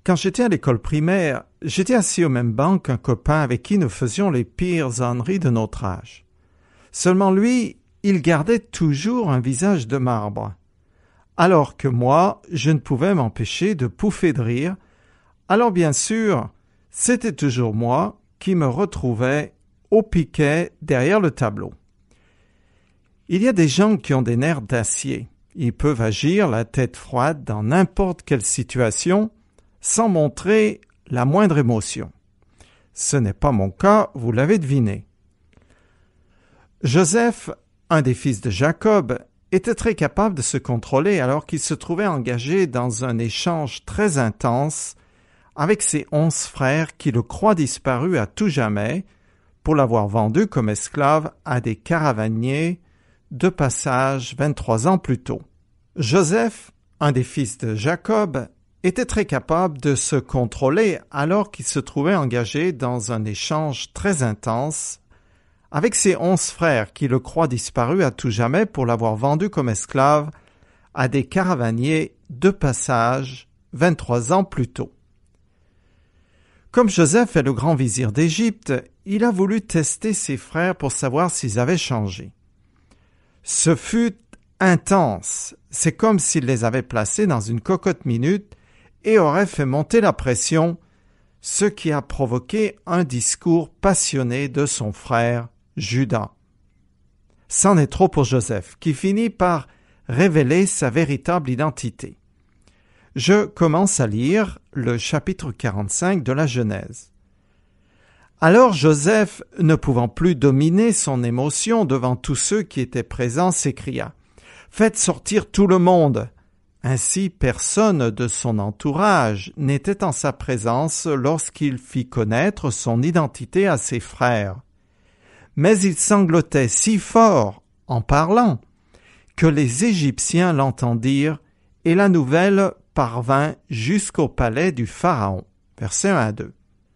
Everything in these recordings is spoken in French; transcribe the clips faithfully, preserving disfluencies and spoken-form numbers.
Quand j'étais à l'école primaire, j'étais assis au même banc qu'un copain avec qui nous faisions les pires âneries de notre âge. Seulement lui, il gardait toujours un visage de marbre. Alors que moi, je ne pouvais m'empêcher de pouffer de rire. Alors bien sûr, c'était toujours moi qui me retrouvais au piquet derrière le tableau. Il y a des gens qui ont des nerfs d'acier. Ils peuvent agir la tête froide dans n'importe quelle situation sans montrer la moindre émotion. Ce n'est pas mon cas, vous l'avez deviné. Joseph, un des fils de Jacob, était très capable de se contrôler alors qu'il se trouvait engagé dans un échange très intense avec ses onze frères qui le croient disparu à tout jamais pour l'avoir vendu comme esclave à des caravaniers de passage vingt-trois ans plus tôt. Joseph, un des fils de Jacob, était très capable de se contrôler alors qu'il se trouvait engagé dans un échange très intense avec ses onze frères qui le croient disparu à tout jamais pour l'avoir vendu comme esclave à des caravaniers de passage vingt-trois ans plus tôt. Comme Joseph est le grand vizir d'Égypte, il a voulu tester ses frères pour savoir s'ils avaient changé. Ce fut intense. C'est comme s'il les avait placés dans une cocotte-minute et aurait fait monter la pression, ce qui a provoqué un discours passionné de son frère Judas. C'en est trop pour Joseph, qui finit par révéler sa véritable identité. Je commence à lire le chapitre quarante-cinq de la Genèse. Alors Joseph, ne pouvant plus dominer son émotion devant tous ceux qui étaient présents, s'écria « Faites sortir tout le monde !» Ainsi personne de son entourage n'était en sa présence lorsqu'il fit connaître son identité à ses frères. Mais il sanglotait si fort en parlant que les Égyptiens l'entendirent et la nouvelle parvint jusqu'au palais du Pharaon. Versets un à deux.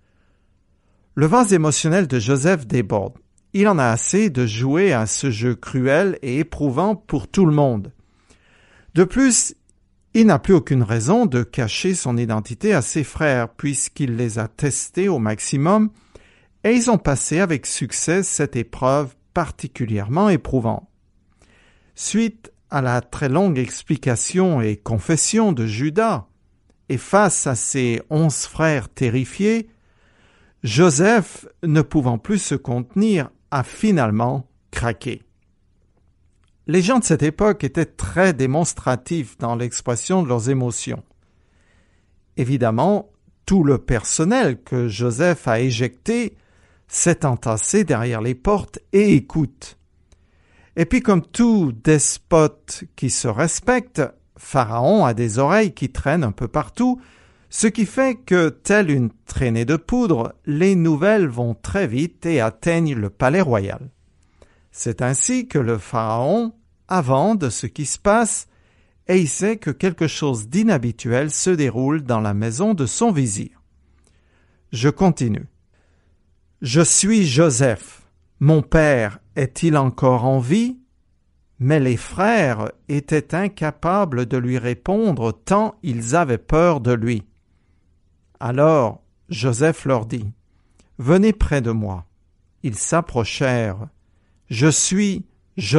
Le vase émotionnel de Joseph déborde. Il en a assez de jouer à ce jeu cruel et éprouvant pour tout le monde. De plus, il n'a plus aucune raison de cacher son identité à ses frères puisqu'il les a testés au maximum et ils ont passé avec succès cette épreuve particulièrement éprouvante. Suite à la très longue explication et confession de Judas et face à ses onze frères terrifiés, Joseph, ne pouvant plus se contenir, a finalement craqué. Les gens de cette époque étaient très démonstratifs dans l'expression de leurs émotions. Évidemment, tout le personnel que Joseph a éjecté s'est entassé derrière les portes et écoute. Et puis comme tout despote qui se respecte, Pharaon a des oreilles qui traînent un peu partout, ce qui fait que, telle une traînée de poudre, les nouvelles vont très vite et atteignent le palais royal. C'est ainsi que le Pharaon avant de ce qui se passe et il sait que quelque chose d'inhabituel se déroule dans la maison de son vizir. Je continue. « Je suis Joseph. Mon père est-il encore en vie? » Mais les frères étaient incapables de lui répondre tant ils avaient peur de lui. Alors Joseph leur dit, « Venez près de moi. » Ils s'approchèrent. « Je suis Joseph, »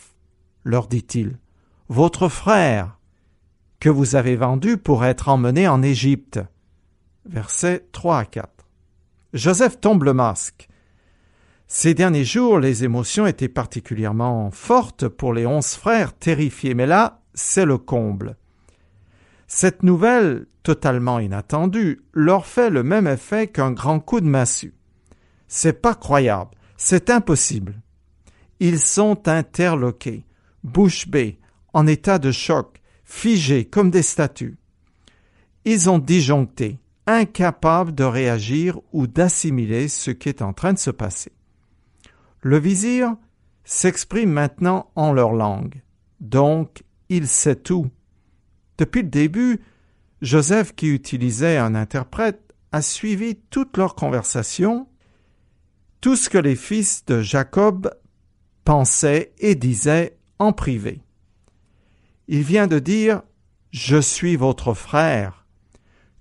leur dit-il, « votre frère, que vous avez vendu pour être emmené en Égypte. » Versets trois à quatre. Joseph tombe le masque. Ces derniers jours, les émotions étaient particulièrement fortes pour les onze frères terrifiés, mais là, c'est le comble. Cette nouvelle, totalement inattendue, leur fait le même effet qu'un grand coup de massue. C'est pas croyable, c'est impossible. Ils sont interloqués, bouche bée, en état de choc, figés comme des statues. Ils ont disjoncté, incapables de réagir ou d'assimiler ce qui est en train de se passer. Le vizir s'exprime maintenant en leur langue, donc il sait tout. Depuis le début, Joseph, qui utilisait un interprète, a suivi toute leur conversation, tout ce que les fils de Jacob pensaient et disaient en privé. Il vient de dire « Je suis votre frère »,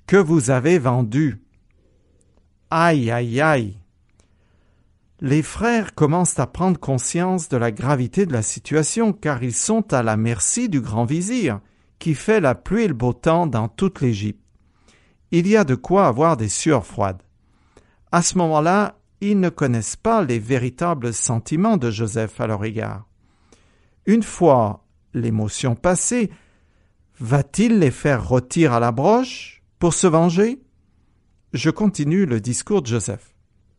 que vous avez vendu. » Aïe, aïe, aïe. Les frères commencent à prendre conscience de la gravité de la situation, car ils sont à la merci du grand vizir, qui fait la pluie et le beau temps dans toute l'Égypte. Il y a de quoi avoir des sueurs froides. À ce moment-là, ils ne connaissent pas les véritables sentiments de Joseph à leur égard. Une fois l'émotion passée, va-t-il les faire rôtir à la broche pour se venger? Je continue le discours de Joseph.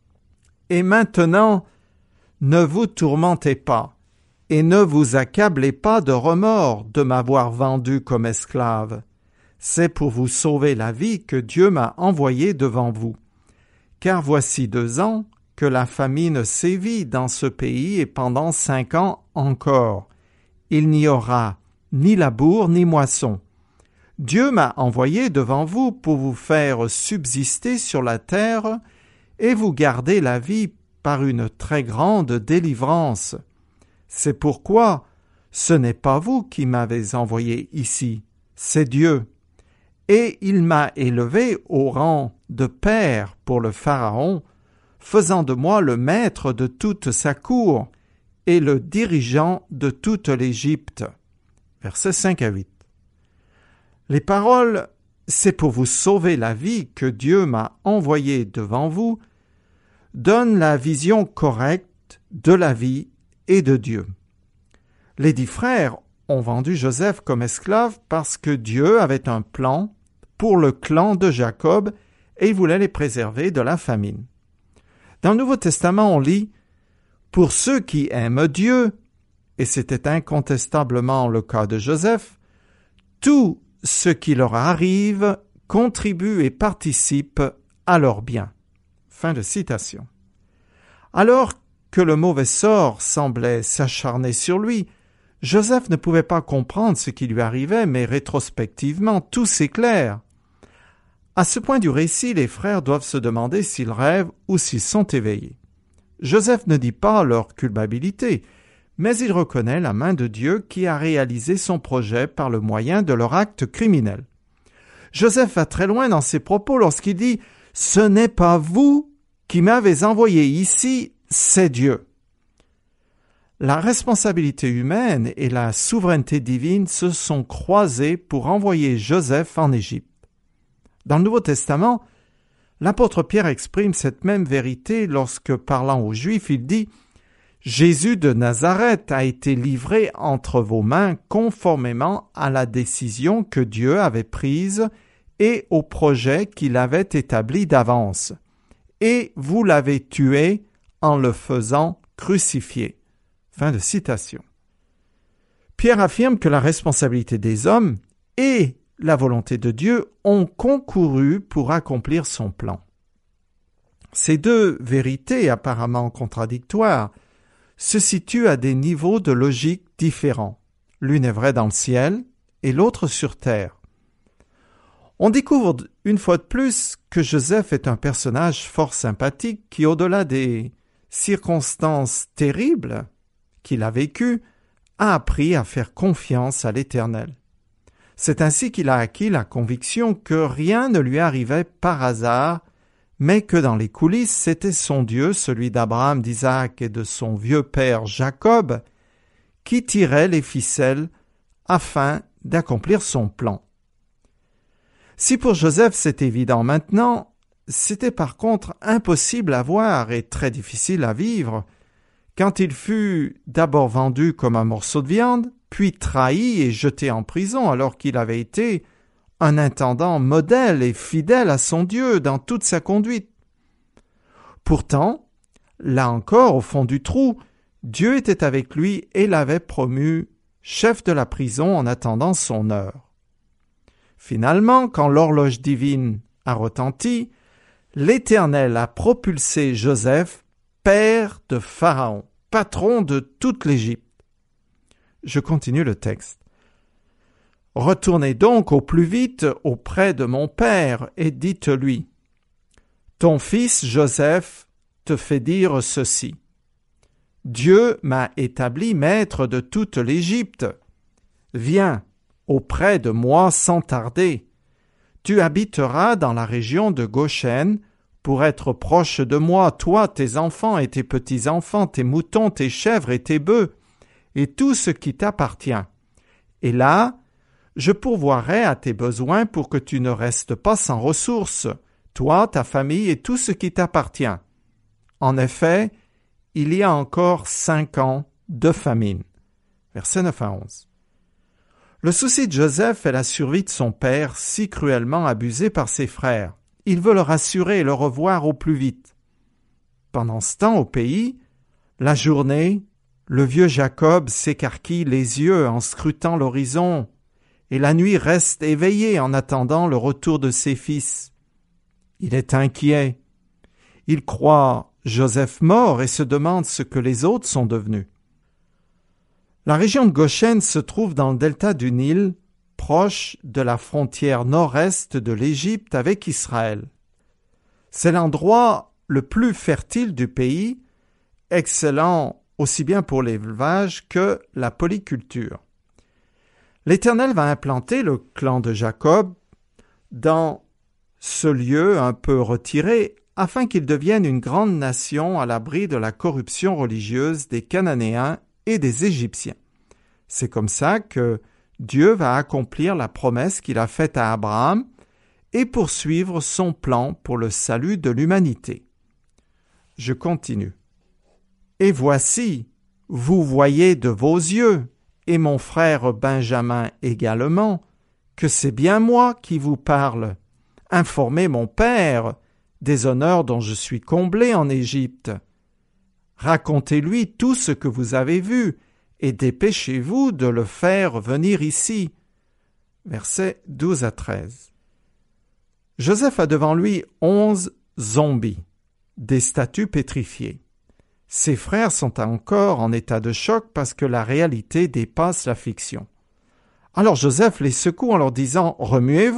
« Et maintenant, ne vous tourmentez pas, et ne vous accablez pas de remords de m'avoir vendu comme esclave. C'est pour vous sauver la vie que Dieu m'a envoyé devant vous. Car voici deux ans que la famine sévit dans ce pays et pendant cinq ans encore. Il n'y aura ni labour ni moisson. Dieu m'a envoyé devant vous pour vous faire subsister sur la terre et vous garder la vie par une très grande délivrance. C'est pourquoi ce n'est pas vous qui m'avez envoyé ici, c'est Dieu. Et il m'a élevé au rang de père pour le Pharaon, faisant de moi le maître de toute sa cour et le dirigeant de toute l'Égypte. » Versets cinq à huit. Les paroles « C'est pour vous sauver la vie que Dieu m'a envoyé devant vous » donnent la vision correcte de la vie et de Dieu. Les dix frères ont vendu Joseph comme esclave parce que Dieu avait un plan pour le clan de Jacob et il voulait les préserver de la famine. Dans le Nouveau Testament, on lit « Pour ceux qui aiment Dieu », et c'était incontestablement le cas de Joseph, « tout ce qui leur arrive contribue et participe à leur bien. » Fin de citation. Alors que le mauvais sort semblait s'acharner sur lui, Joseph ne pouvait pas comprendre ce qui lui arrivait, mais rétrospectivement, tout s'éclaire. À ce point du récit, les frères doivent se demander s'ils rêvent ou s'ils sont éveillés. Joseph ne dit pas leur culpabilité, mais il reconnaît la main de Dieu qui a réalisé son projet par le moyen de leur acte criminel. Joseph va très loin dans ses propos lorsqu'il dit « Ce n'est pas vous qui m'avez envoyé ici, c'est Dieu. » La responsabilité humaine et la souveraineté divine se sont croisées pour envoyer Joseph en Égypte. Dans le Nouveau Testament, l'apôtre Pierre exprime cette même vérité lorsque, parlant aux Juifs, il dit « Jésus de Nazareth a été livré entre vos mains conformément à la décision que Dieu avait prise et au projet qu'il avait établi d'avance. Et vous l'avez tué en le faisant crucifier. » Fin de citation. Pierre affirme que la responsabilité des hommes et la volonté de Dieu ont concouru pour accomplir son plan. Ces deux vérités apparemment contradictoires se situent à des niveaux de logique différents. L'une est vraie dans le ciel et l'autre sur terre. On découvre une fois de plus que Joseph est un personnage fort sympathique qui, au-delà des circonstances terribles qu'il a vécues, a appris à faire confiance à l'Éternel. C'est ainsi qu'il a acquis la conviction que rien ne lui arrivait par hasard, mais que dans les coulisses, c'était son Dieu, celui d'Abraham, d'Isaac et de son vieux père Jacob, qui tirait les ficelles afin d'accomplir son plan. Si pour Joseph c'est évident maintenant, c'était par contre impossible à voir et très difficile à vivre quand il fut d'abord vendu comme un morceau de viande, puis trahi et jeté en prison alors qu'il avait été un intendant modèle et fidèle à son Dieu dans toute sa conduite. Pourtant, là encore, au fond du trou, Dieu était avec lui et l'avait promu chef de la prison en attendant son heure. Finalement, quand l'horloge divine a retenti, l'Éternel a propulsé Joseph, père de Pharaon, patron de toute l'Égypte. Je continue le texte. « Retournez donc au plus vite auprès de mon père et dites-lui, « Ton fils Joseph te fait dire ceci. Dieu m'a établi maître de toute l'Égypte. Viens auprès de moi sans tarder. Tu habiteras dans la région de Goshen pour être proche de moi, toi, tes enfants et tes petits-enfants, tes moutons, tes chèvres et tes bœufs, et tout ce qui t'appartient. Et là, je pourvoirai à tes besoins pour que tu ne restes pas sans ressources, toi, ta famille et tout ce qui t'appartient. En effet, il y a encore cinq ans de famine. Versets neuf à onze. Le souci de Joseph est la survie de son père, si cruellement abusé par ses frères. Il veut le rassurer et le revoir au plus vite. Pendant ce temps, au pays, la journée, le vieux Jacob s'écarquille les yeux en scrutant l'horizon, et la nuit reste éveillée en attendant le retour de ses fils. Il est inquiet. Il croit Joseph mort et se demande ce que les autres sont devenus. La région de Goshen se trouve dans le delta du Nil, proche de la frontière nord-est de l'Égypte avec Israël. C'est l'endroit le plus fertile du pays, excellent aussi bien pour l'élevage que la polyculture. L'Éternel va implanter le clan de Jacob dans ce lieu un peu retiré afin qu'il devienne une grande nation à l'abri de la corruption religieuse des Cananéens et des Égyptiens. C'est comme ça que Dieu va accomplir la promesse qu'il a faite à Abraham et poursuivre son plan pour le salut de l'humanité. Je continue. Et voici, vous voyez de vos yeux, et mon frère Benjamin également, que c'est bien moi qui vous parle. Informez mon père des honneurs dont je suis comblé en Égypte. Racontez-lui tout ce que vous avez vu, et dépêchez-vous de le faire venir ici. Versets douze à treize. Joseph a devant lui onze zombies, des statues pétrifiées. Ses frères sont encore en état de choc parce que la réalité dépasse la fiction. Alors Joseph les secoue en leur disant « Remuez-vous !»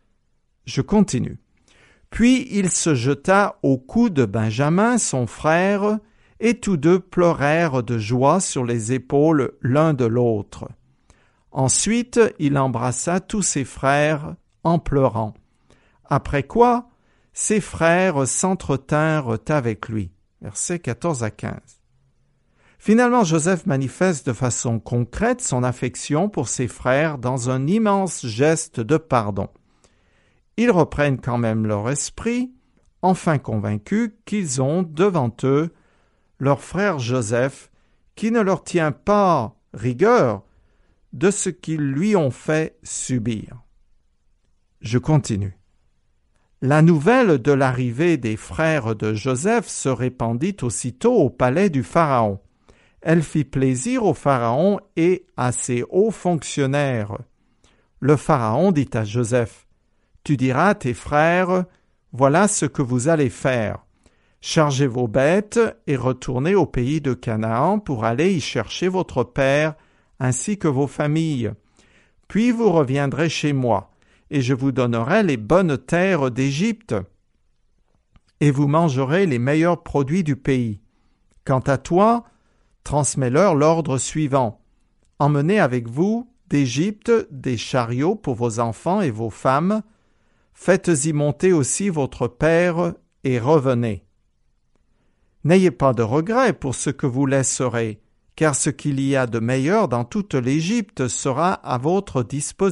Je continue. Puis il se jeta au cou de Benjamin, son frère, et tous deux pleurèrent de joie sur les épaules l'un de l'autre. Ensuite, il embrassa tous ses frères en pleurant. Après quoi, ses frères s'entretinrent avec lui. Versets quatorze à quinze. Finalement, Joseph manifeste de façon concrète son affection pour ses frères dans un immense geste de pardon. Ils reprennent quand même leur esprit, enfin convaincus qu'ils ont devant eux leur frère Joseph, qui ne leur tient pas rigueur de ce qu'ils lui ont fait subir. Je continue. La nouvelle de l'arrivée des frères de Joseph se répandit aussitôt au palais du Pharaon. Elle fit plaisir au Pharaon et à ses hauts fonctionnaires. Le Pharaon dit à Joseph, « Tu diras à tes frères, voilà ce que vous allez faire. Chargez vos bêtes et retournez au pays de Canaan pour aller y chercher votre père ainsi que vos familles. Puis vous reviendrez chez moi, et je vous donnerai les bonnes terres d'Égypte, et vous mangerez les meilleurs produits du pays. Quant à toi, transmets-leur l'ordre suivant. Emmenez avec vous d'Égypte des chariots pour vos enfants et vos femmes. Faites-y monter aussi votre père et revenez. N'ayez pas de regrets pour ce que vous laisserez, car ce qu'il y a de meilleur dans toute l'Égypte sera à votre disposition. »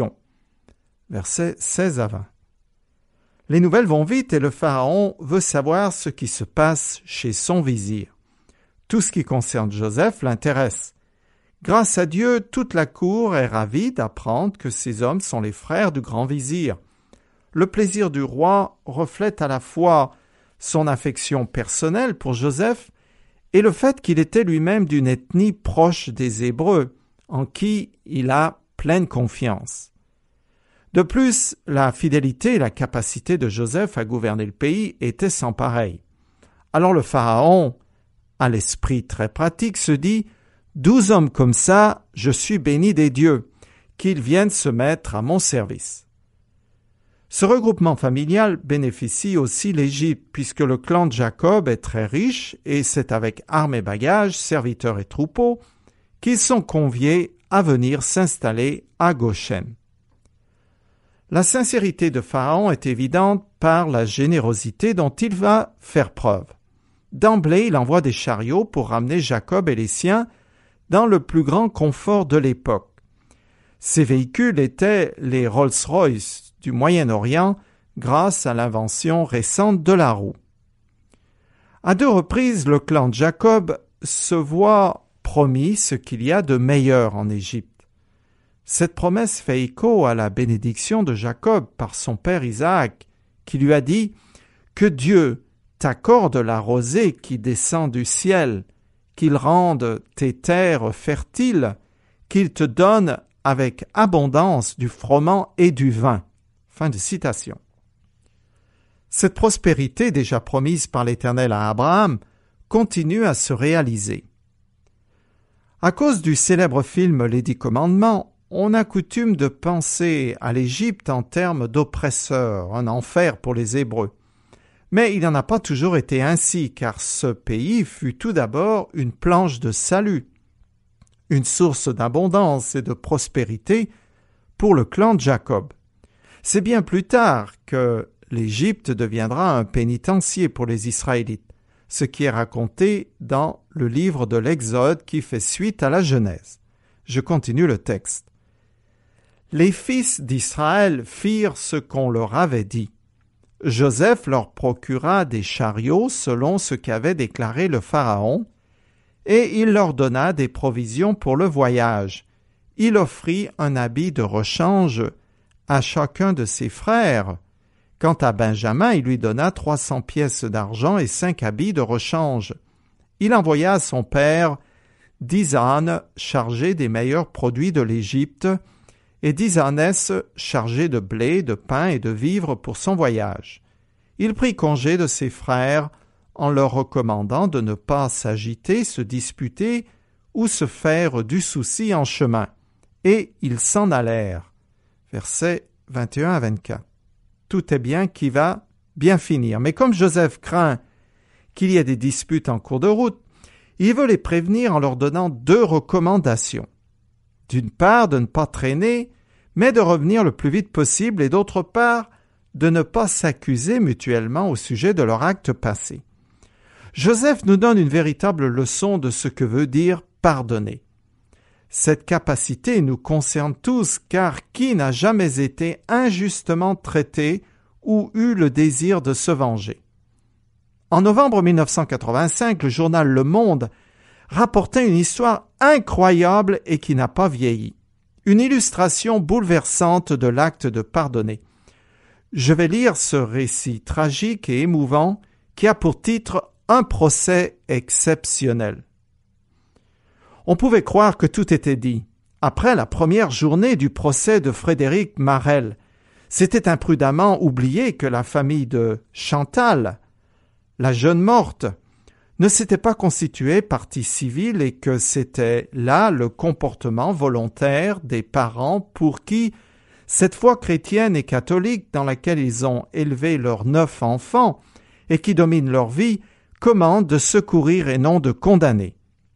Versets seize à vingt. Les nouvelles vont vite et le Pharaon veut savoir ce qui se passe chez son vizir. Tout ce qui concerne Joseph l'intéresse. Grâce à Dieu, toute la cour est ravie d'apprendre que ces hommes sont les frères du grand vizir. Le plaisir du roi reflète à la fois son affection personnelle pour Joseph et le fait qu'il était lui-même d'une ethnie proche des Hébreux, en qui il a pleine confiance. De plus, la fidélité et la capacité de Joseph à gouverner le pays étaient sans pareil. Alors le Pharaon, à l'esprit très pratique, se dit « Douze hommes comme ça, je suis béni des dieux, qu'ils viennent se mettre à mon service. » Ce regroupement familial bénéficie aussi l'Égypte, puisque le clan de Jacob est très riche et c'est avec armes et bagages, serviteurs et troupeaux, qu'ils sont conviés à venir s'installer à Goshen. La sincérité de Pharaon est évidente par la générosité dont il va faire preuve. D'emblée, il envoie des chariots pour ramener Jacob et les siens dans le plus grand confort de l'époque. Ces véhicules étaient les Rolls-Royce du Moyen-Orient grâce à l'invention récente de la roue. À deux reprises, le clan de Jacob se voit promis ce qu'il y a de meilleur en Égypte. Cette promesse fait écho à la bénédiction de Jacob par son père Isaac, qui lui a dit « Que Dieu t'accorde la rosée qui descend du ciel, qu'il rende tes terres fertiles, qu'il te donne avec abondance du froment et du vin. » Fin de citation. Cette prospérité déjà promise par l'Éternel à Abraham continue à se réaliser. À cause du célèbre film Les Dix Commandements, on a coutume de penser à l'Égypte en termes d'oppresseurs, un enfer pour les Hébreux. Mais il n'en a pas toujours été ainsi, car ce pays fut tout d'abord une planche de salut, une source d'abondance et de prospérité pour le clan de Jacob. C'est bien plus tard que l'Égypte deviendra un pénitencier pour les Israélites, ce qui est raconté dans le livre de l'Exode qui fait suite à la Genèse. Je continue le texte. Les fils d'Israël firent ce qu'on leur avait dit. Joseph leur procura des chariots selon ce qu'avait déclaré le Pharaon, et il leur donna des provisions pour le voyage. Il offrit un habit de rechange à chacun de ses frères. Quant à Benjamin, il lui donna trois cents pièces d'argent et cinq habits de rechange. Il envoya à son père dix ânes chargés des meilleurs produits de l'Égypte et dix ânesses chargées de blé, de pain et de vivres pour son voyage. Il prit congé de ses frères en leur recommandant de ne pas s'agiter, se disputer ou se faire du souci en chemin. Et ils s'en allèrent. Versets vingt et un à vingt-quatre. Tout est bien qui va bien finir. Mais comme Joseph craint qu'il y ait des disputes en cours de route, il veut les prévenir en leur donnant deux recommandations. D'une part, de ne pas traîner, mais de revenir le plus vite possible, et d'autre part, de ne pas s'accuser mutuellement au sujet de leur acte passé. Joseph nous donne une véritable leçon de ce que veut dire pardonner. Cette capacité nous concerne tous, car qui n'a jamais été injustement traité ou eu le désir de se venger? En novembre mille neuf cent quatre-vingt-cinq, le journal Le Monde rapportait une histoire incroyable et qui n'a pas vieilli. Une illustration bouleversante de l'acte de pardonner. Je vais lire ce récit tragique et émouvant qui a pour titre « Un procès exceptionnel ». On pouvait croire que tout était dit. Après la première journée du procès de Frédéric Marel, c'était imprudemment oublié que la famille de Chantal, la jeune morte, ne s'était pas constituée partie civile et que c'était là le comportement volontaire des parents pour qui cette foi chrétienne et catholique dans laquelle ils ont élevé leurs neuf enfants et qui domine leur vie commande de secourir et non de condamner.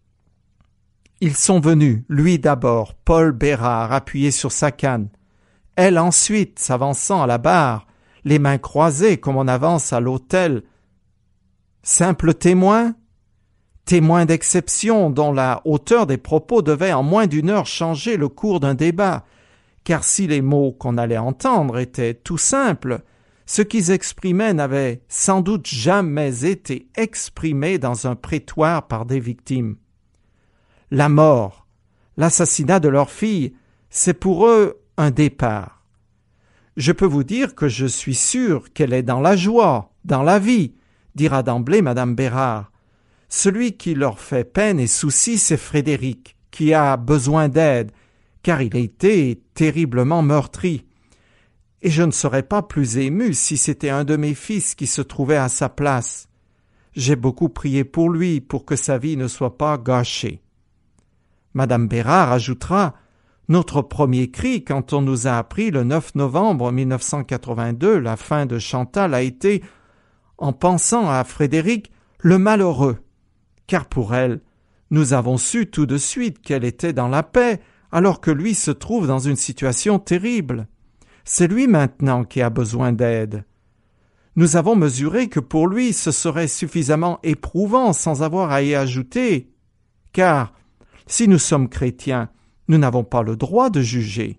Ils sont venus, lui d'abord, Paul Bérard, appuyé sur sa canne, elle ensuite, s'avançant à la barre, les mains croisées comme on avance à l'autel. Simple témoin, témoin d'exception dont la hauteur des propos devait en moins d'une heure changer le cours d'un débat, car si les mots qu'on allait entendre étaient tout simples, ce qu'ils exprimaient n'avait sans doute jamais été exprimé dans un prétoire par des victimes. La mort, l'assassinat de leur fille, c'est pour eux un départ. Je peux vous dire que je suis sûr qu'elle est dans la joie, dans la vie, dira d'emblée madame Bérard. Celui qui leur fait peine et souci, c'est Frédéric, qui a besoin d'aide, car il a été terriblement meurtri. Et je ne serais pas plus ému si c'était un de mes fils qui se trouvait à sa place. J'ai beaucoup prié pour lui, pour que sa vie ne soit pas gâchée. Madame Bérard ajoutera « Notre premier cri, quand on nous a appris le neuf novembre mille neuf cent quatre-vingt-deux la fin de Chantal, a été, en pensant à Frédéric, le malheureux, car pour elle, nous avons su tout de suite qu'elle était dans la paix, alors que lui se trouve dans une situation terrible. C'est lui maintenant qui a besoin d'aide. Nous avons mesuré que pour lui ce serait suffisamment éprouvant sans avoir à y ajouter, car si nous sommes chrétiens, nous n'avons pas le droit de juger.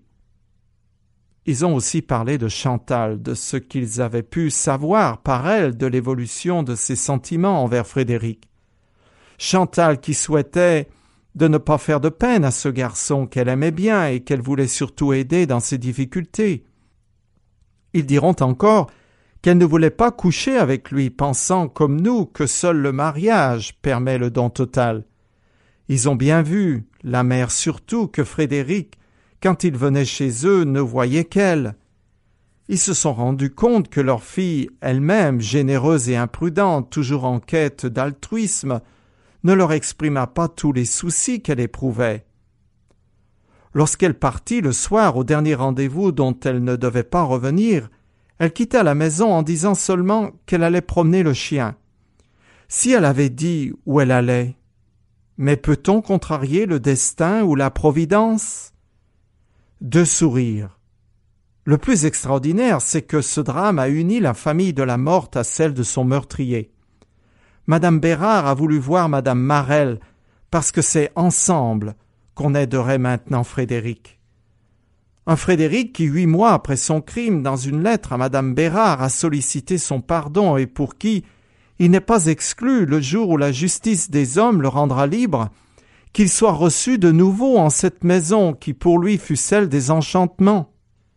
Ils ont aussi parlé de Chantal, de ce qu'ils avaient pu savoir par elle de l'évolution de ses sentiments envers Frédéric. Chantal qui souhaitait de ne pas faire de peine à ce garçon qu'elle aimait bien et qu'elle voulait surtout aider dans ses difficultés. Ils diront encore qu'elle ne voulait pas coucher avec lui, pensant comme nous que seul le mariage permet le don total. Ils ont bien vu, la mère surtout, que Frédéric, quand il venait chez eux, ne voyait qu'elle. Ils se sont rendus compte que leur fille, elle-même, généreuse et imprudente, toujours en quête d'altruisme, ne leur exprima pas tous les soucis qu'elle éprouvait. Lorsqu'elle partit le soir au dernier rendez-vous dont elle ne devait pas revenir, elle quitta la maison en disant seulement qu'elle allait promener le chien. Si elle avait dit où elle allait, mais peut-on contrarier le destin ou la providence? Deux sourires. Le plus extraordinaire, c'est que ce drame a uni la famille de la morte à celle de son meurtrier. Madame Bérard a voulu voir Madame Marelle, parce que c'est ensemble qu'on aiderait maintenant Frédéric. Un Frédéric qui, huit mois après son crime, dans une lettre à Madame Bérard, a sollicité son pardon et pour qui il n'est pas exclu, le jour où la justice des hommes le rendra libre, qu'il soit reçu de nouveau en cette maison qui pour lui fut celle des enchantements.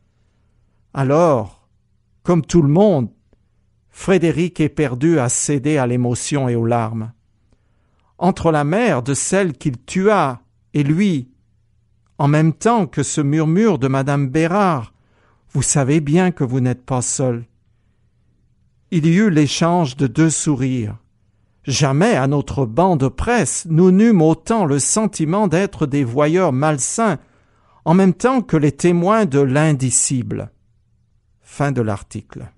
Alors, comme tout le monde, Frédéric est perdu à céder à l'émotion et aux larmes. Entre la mère de celle qu'il tua et lui, en même temps que ce murmure de Madame Bérard, « Vous savez bien que vous n'êtes pas seul », il y eut l'échange de deux sourires. Jamais à notre banc de presse nous n'eûmes autant le sentiment d'être des voyeurs malsains, en même temps que les témoins de l'indicible. Fin de l'article.